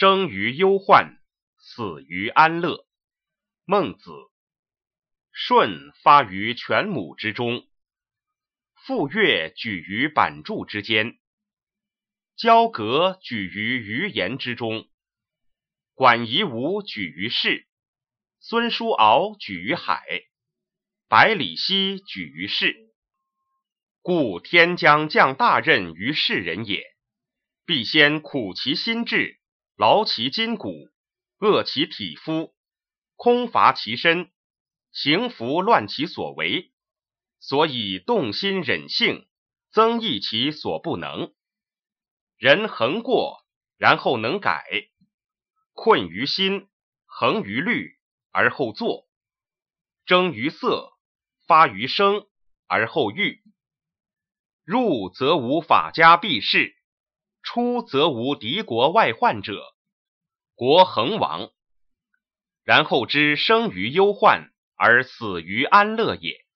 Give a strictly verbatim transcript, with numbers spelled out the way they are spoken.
生于忧患，死于安乐。孟子。舜发于犬母之中，傅说举于板柱之间，交革举于鱼盐之中，管夷吾举于市，孙叔敖举于海，百里奚举于市。故天将降大任于世人也，必先苦其心志，劳其筋骨，饿其体肤，空乏其身，行拂乱其所为，所以动心忍性，增益其所不能。人恒过，然后能改，困于心，恒于虑，而后作，争于色，发于声，而后喻。入则无法家避世，出则无敌国外患者，国恒亡。然后知生于忧患，而死于安乐也。